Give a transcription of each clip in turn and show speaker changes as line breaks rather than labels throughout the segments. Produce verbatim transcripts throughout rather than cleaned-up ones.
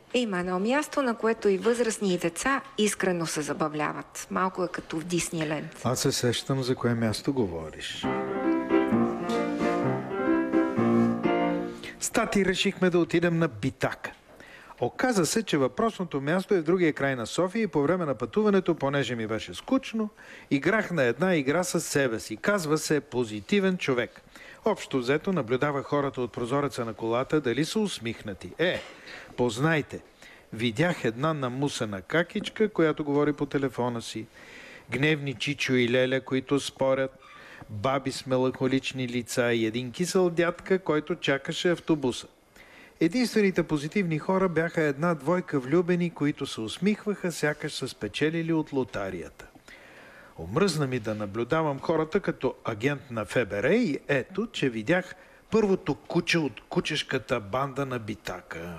Има едно място, на което и възрастни и деца искрено се забавляват. Малко е като в Дисниленд.
Аз се сещам за кое място говориш. С тати решихме да отидем на Битака. Оказа се, че въпросното място е в другия край на София и по време на пътуването, понеже ми беше скучно, играх на една игра със себе си. Казва се "Позитивен човек". Общо взето наблюдава хората от прозореца на колата дали са усмихнати. Е, познайте, видях една намусена какичка, която говори по телефона си, гневни чичо и леля, които спорят, баби с меланхолични лица и един кисел дядка, който чакаше автобуса. Единствените позитивни хора бяха една двойка влюбени, които се усмихваха, сякаш са спечелили от лотарията. Омръзна ми да наблюдавам хората като агент на ФБР и ето, че видях първото куче от кучешката банда на Битака.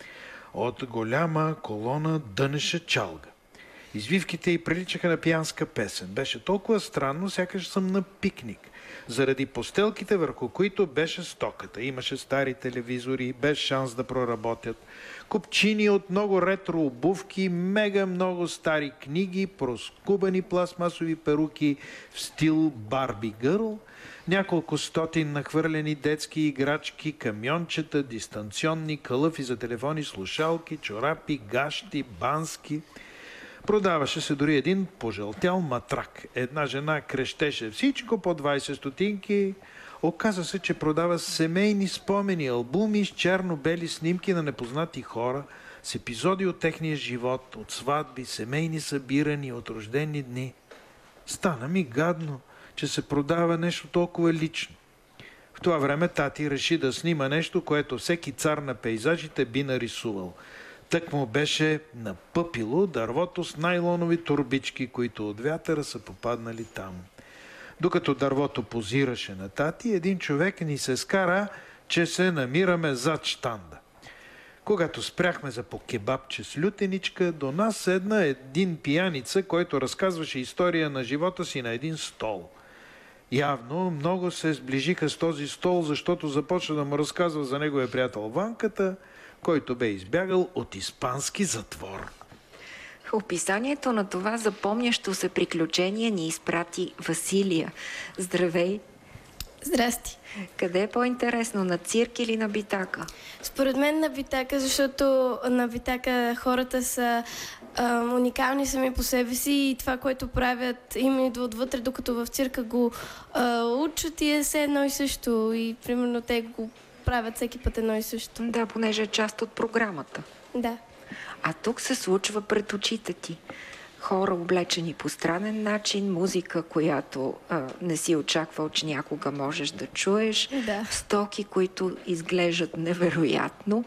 От голяма колона дънеше чалга. Извивките й приличаха на пиянска песен. Беше толкова странно, сякаш съм на пикник. Заради постелките, върху които беше стоката. Имаше стари телевизори, без шанс да проработят. Купчини от много ретро обувки, мега много стари книги, проскубани пластмасови перуки в стил Барби Гърл, няколко стотин нахвърлени детски играчки, камиончета, дистанционни, кълъфи за телефони, слушалки, чорапи, гащи, бански. Продаваше се дори един пожълтял матрак. Една жена крещеше всичко по двайсет стотинки. Оказа се, че продава семейни спомени, албуми с черно-бели снимки на непознати хора, с епизоди от техния живот, от сватби, семейни събирани, от рождени дни. Стана ми гадно, че се продава нещо толкова лично. В това време тати реши да снима нещо, което всеки цар на пейзажите би нарисувал. Тък му беше напъпило дървото с найлонови турбички, които от вятъра са попаднали там. Докато дървото позираше на тати, един човек ни се скара, че се намираме зад щанда. Когато спряхме за по кебабче с лютеничка, до нас седна един пияница, който разказваше история на живота си на един стол. Явно много се сближиха с този стол, защото започна да му разказва за неговия приятел Ванката, който бе избягал от испански затвор.
Описанието на това запомнящо се приключение ни изпрати Василия. Здравей!
Здрасти!
Къде е по-интересно, на цирк или на Битака?
Според мен на Битака, защото на Битака хората са а, уникални сами по себе си и това, което правят, им идва отвътре, докато в цирка го а, учат и е все едно и също. И примерно те го правят всеки път едно и също.
Да, понеже е част от програмата.
Да.
А тук се случва пред очите ти. Хора облечени по странен начин, музика, която а, не си очаквал, че някога можеш да чуеш,
да.
Стоки, които изглеждат невероятно.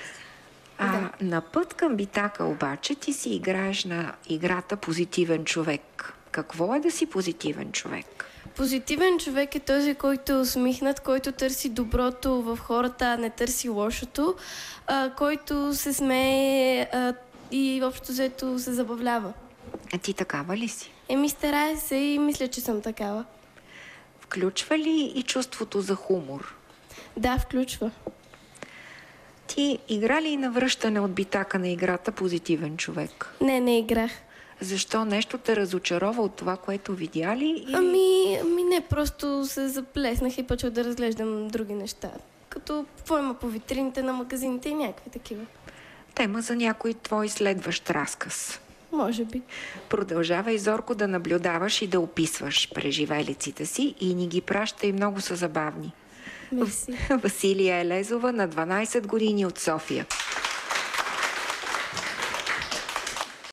А
да.
На път към Битака обаче ти си играеш на играта "Позитивен човек". Какво е да си позитивен човек?
Позитивен човек е този, който е усмихнат, който търси доброто в хората, а не търси лошото, а, който се смее а, и общо взето се забавлява.
А ти такава ли си?
Еми, старая се и мисля, че съм такава.
Включва ли и чувството за хумор?
Да, включва.
Ти игра ли и на връщане от Битака на играта "Позитивен човек"?
Не, не играх.
Защо? Нещо те разочарова от това, което видя ли? Или...
Ами, ами не, просто се заплеснах и почвах да разглеждам други неща. Като какво има по витрините на магазините и някакви такива.
Тема за някой твой следващ разказ.
Може би.
Продължавай зорко да наблюдаваш и да описваш преживелиците си и ни ги праща и много са забавни.
Мерси.
Василия Елезова, на дванайсет години, от София.